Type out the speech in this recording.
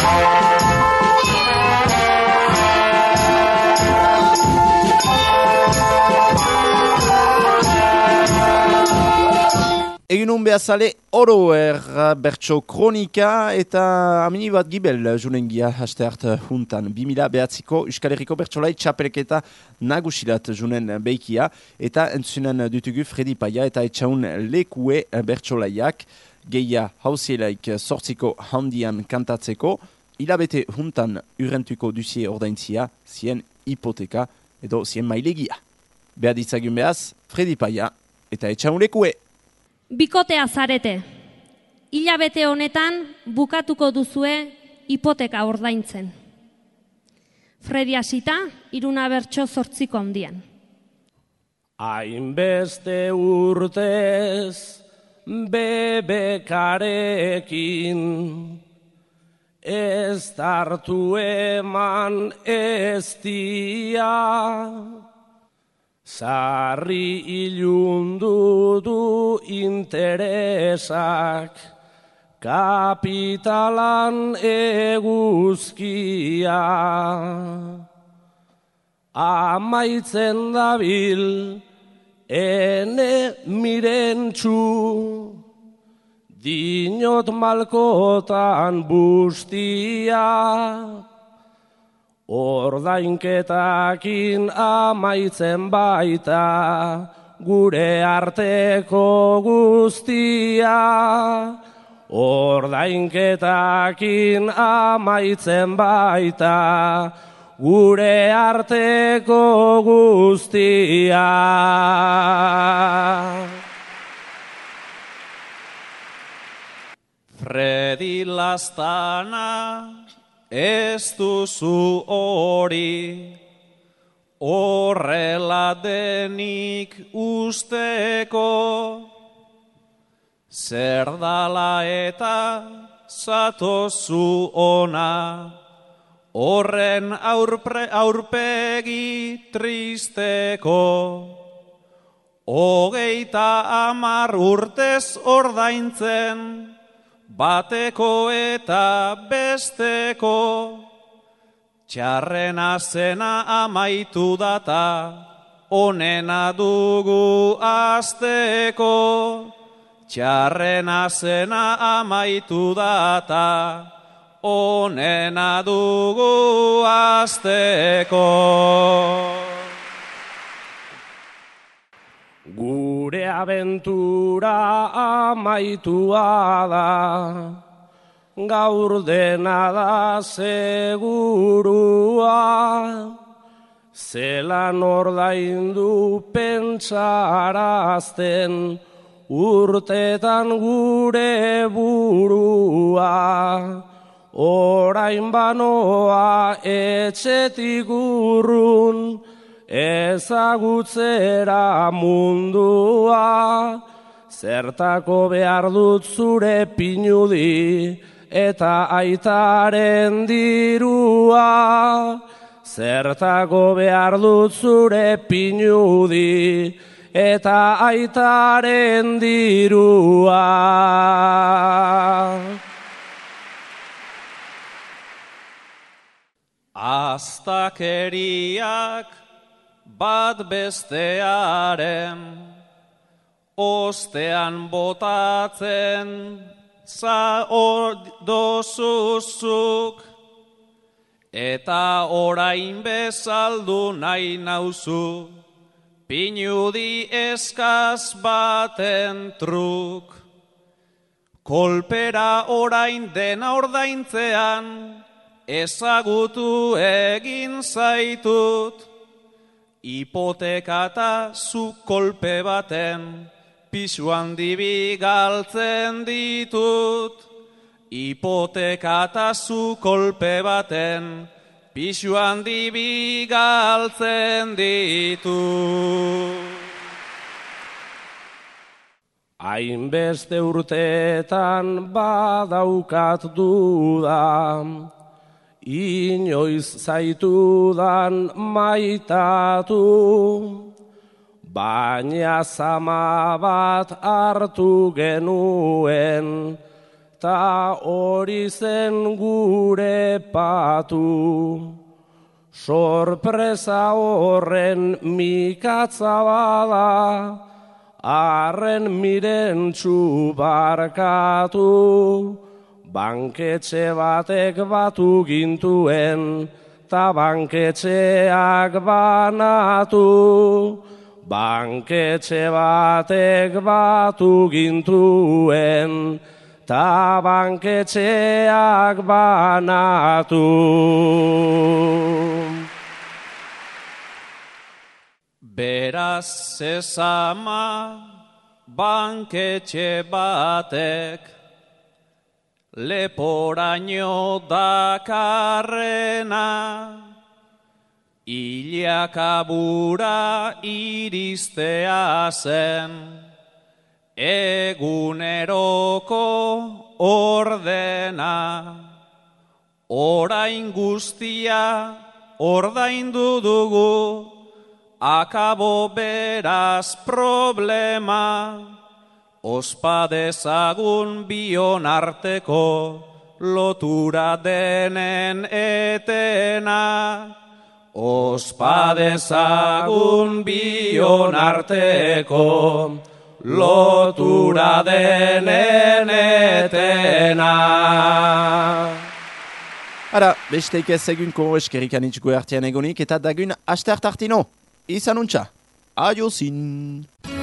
Eginun behazale oroer bertso kronika eta amini bat gibel junengia haste hart juntan. 2009ko Euskal Herriko bertsolai txapelketa nagusilat junen beikia eta entzunen dutugu Fredi Paia eta etxaun lekue bertsolaiak geia hausielaik sortziko handian kantatzeko hilabete juntan urrentuko duzie ordaintzia zien hipoteka edo zien mailegia. Behar ditzagun behaz, Fredi Paia eta etxaun lekue. Bikotea zarete. Hilabete honetan bukatuko duzue hipoteka ordaintzen. Fredi hasita, Iruna bertso 8 handian. Hainbeste urtez bebekarekin ez hartu eman ez dia. Sarri ilundu du interesak, kapitalan eguzkia. Amaitzen dabil, ene mirentxu, dinot malkotan bustia. Ordainketakin amaitzen baita, gure arteko guztia. Ordainketakin amaitzen baita, gure arteko guztia. Fredi Lastana, ez duzu hori, horrela denik usteko, zer dala eta zatozu ona, horren aurpegi tristeko, 30 urtez ordaintzen, bateko eta besteko, txarrena zena amaitu data, onena dugu azteko. Txarrena zena amaitu data, onena dugu azteko. Gure abentura amaitua da, gaur dena da segurua, zelan ordaindu pentsarazten, urtetan gure burua. Orain banoa etxetik urrun, ezagutzera mundua, zertako behar dut zure pinudi eta aitaren dirua. Zertako behar dut zure pinudi eta aitaren dirua. Aztakeriak bat bestearen, ostean botatzen dozuzuk, eta orain bezaldu nahi nauzu, pinudi eskaz baten truk. Kolpera orain dena ordaintzean, ezagutu egin zaitut, hipotekata zu kolpe baten, pisu handi bi galtzen ditut. Hipotekata zu kolpe baten, pisu handi bi galtzen ditut. Hainbeste urteetan badaukat dudan, inoiz zaitudan maitatu, baina zama bat hartu genuen, ta hori zen gure patu. Sorpresa horren mikatza bada, arren mirentxu barkatu. Banketxe batek batu gintuen, ta banketxeak banatu. Banketxe batek batu gintuen, ta banketxeak banatu. Beraz zezama banketxe batek, leporaino dakarrena, ilakabura iristea zen, eguneroko ordena. Orain guztia ordaindu dugu, akabo beraz problema. Ospa dezagun bion arteko lotura denen etena. Ospa dezagun bion arteko lotura denen etena. Ara, besteik ez egunko eskerrikan itxgo artean egonik eta dagun aste hartartino. Izan untxa. Aio zin.